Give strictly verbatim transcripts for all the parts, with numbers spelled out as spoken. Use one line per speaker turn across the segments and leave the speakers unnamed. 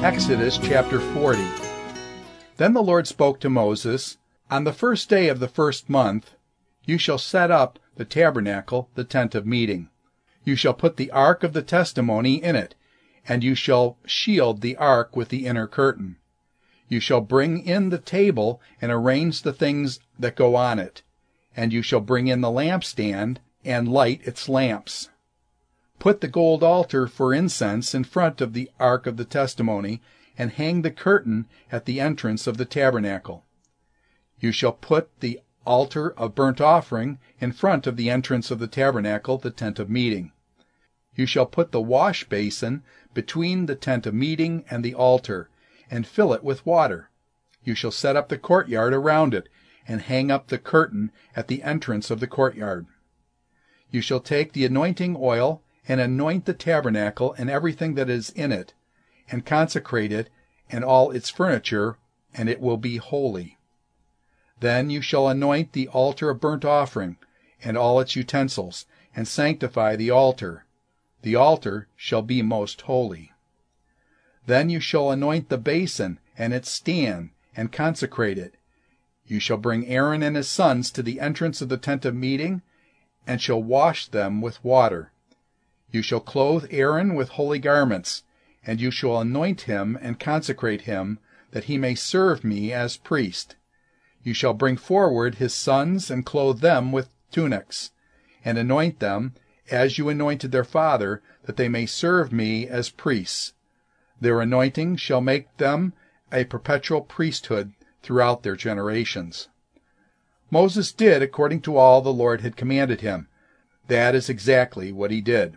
Exodus chapter forty. Then the Lord spoke to Moses, On the first day of the first month you shall set up the tabernacle, the tent of meeting. You shall put the ark of the testimony in it, and you shall shield the ark with the inner curtain. You shall bring in the table and arrange the things that go on it, and you shall bring in the lampstand and light its lamps. Put the gold altar for incense in front of the ark of the testimony, and hang the curtain at the entrance of the tabernacle. You shall put the altar of burnt offering in front of the entrance of the tabernacle, the tent of meeting. You shall put the wash basin between the tent of meeting and the altar, and fill it with water. You shall set up the courtyard around it, and hang up the curtain at the entrance of the courtyard. You shall take the anointing oil and anoint the tabernacle and everything that is in it, and consecrate it and all its furniture, and it will be holy. Then you shall anoint the altar of burnt offering and all its utensils, and sanctify the altar. The altar shall be most holy. Then you shall anoint the basin and its stand, and consecrate it. You shall bring Aaron and his sons to the entrance of the tent of meeting, and shall wash them with water. You shall clothe Aaron with holy garments, and you shall anoint him and consecrate him, that he may serve me as priest. You shall bring forward his sons and clothe them with tunics, and anoint them, as you anointed their father, that they may serve me as priests. Their anointing shall make them a perpetual priesthood throughout their generations. Moses did according to all the Lord had commanded him. That is exactly what he did.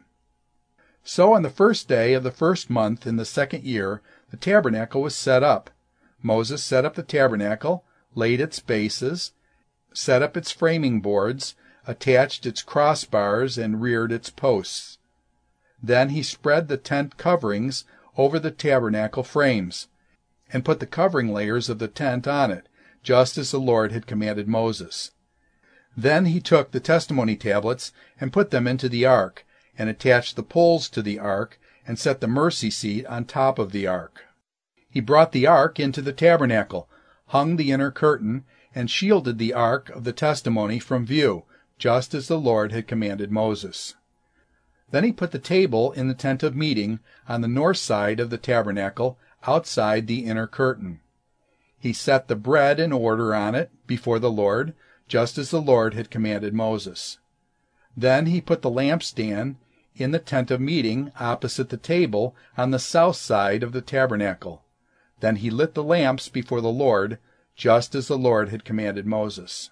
So on the first day of the first month in the second year, the tabernacle was set up. Moses set up the tabernacle, laid its bases, set up its framing boards, attached its crossbars, and reared its posts. Then he spread the tent coverings over the tabernacle frames, and put the covering layers of the tent on it, just as the Lord had commanded Moses. Then he took the testimony tablets and put them into the ark, and attached the poles to the ark, and set the mercy seat on top of the ark. He brought the ark into the tabernacle, hung the inner curtain, and shielded the ark of the testimony from view, just as the Lord had commanded Moses. Then he put the table in the tent of meeting on the north side of the tabernacle, outside the inner curtain. He set the bread in order on it before the Lord, just as the Lord had commanded Moses. Then he put the lampstand in the tent of meeting opposite the table on the south side of the tabernacle. Then he lit the lamps before the Lord, just as the Lord had commanded Moses.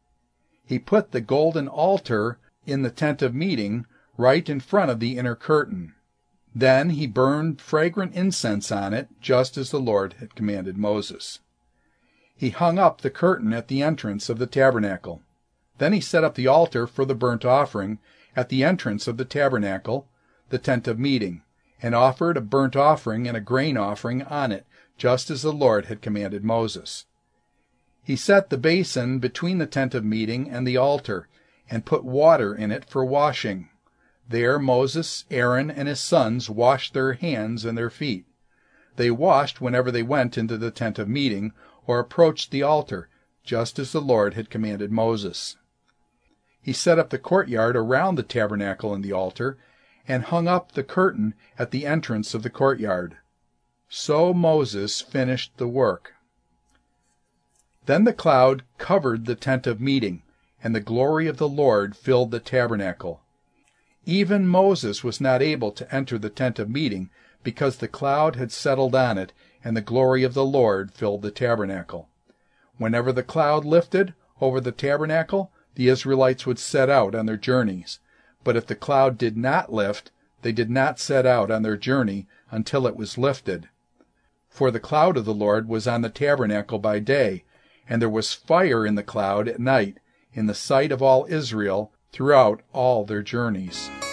He put the golden altar in the tent of meeting right in front of the inner curtain. Then he burned fragrant incense on it, just as the Lord had commanded Moses. He hung up the curtain at the entrance of the tabernacle. Then he set up the altar for the burnt offering at the entrance of the tabernacle, the tent of meeting, and offered a burnt offering and a grain offering on it, just as the Lord had commanded Moses. He set the basin between the tent of meeting and the altar, and put water in it for washing. There Moses, Aaron, and his sons washed their hands and their feet. They washed whenever they went into the tent of meeting or approached the altar, just as the Lord had commanded Moses. He set up the courtyard around the tabernacle and the altar, and hung up the curtain at the entrance of the courtyard. So Moses finished the work. Then the cloud covered the tent of meeting, and the glory of the Lord filled the tabernacle. Even Moses was not able to enter the tent of meeting, because the cloud had settled on it, and the glory of the Lord filled the tabernacle. Whenever the cloud lifted over the tabernacle, the Israelites would set out on their journeys. But if the cloud did not lift, they did not set out on their journey until it was lifted. For the cloud of the Lord was on the tabernacle by day, and there was fire in the cloud at night, in the sight of all Israel throughout all their journeys.